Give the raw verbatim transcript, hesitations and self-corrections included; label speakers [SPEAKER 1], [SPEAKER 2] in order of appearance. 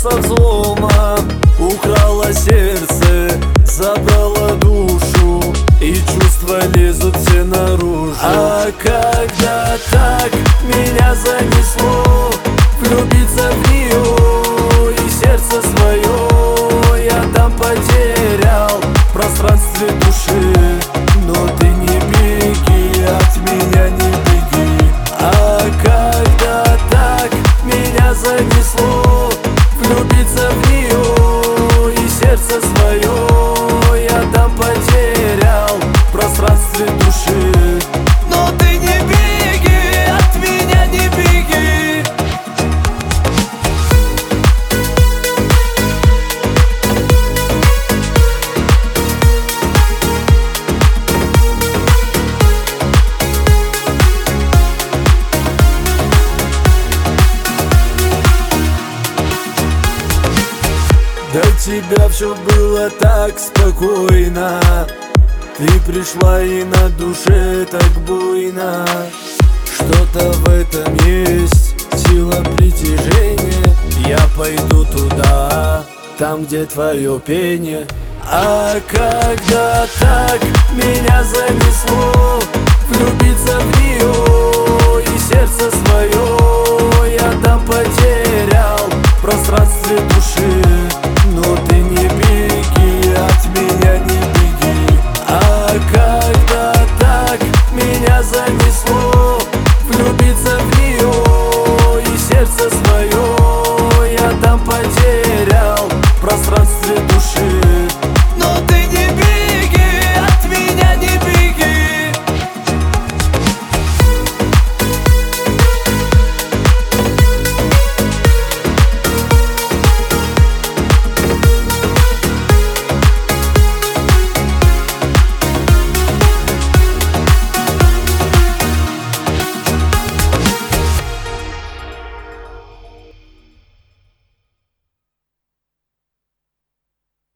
[SPEAKER 1] со взломом, украла сердце, забрала душу, и чувства лезут все наружу. А когда так меня занесло, влюбиться в нее и сердце свое я там потерял в пространстве души. Но ты не беги, от меня не беги. А когда так меня занесло, влюбиться в нее и сердце свое я там потерял в пространстве души. Но ты не беги, от меня не беги. До тебя все было так спокойно, ты пришла и на душе так буйно. Что-то в этом есть, сила притяжения. Я пойду туда, там, где твое пение. А когда так меня занесло, влюбиться в нее и сердце свое я дам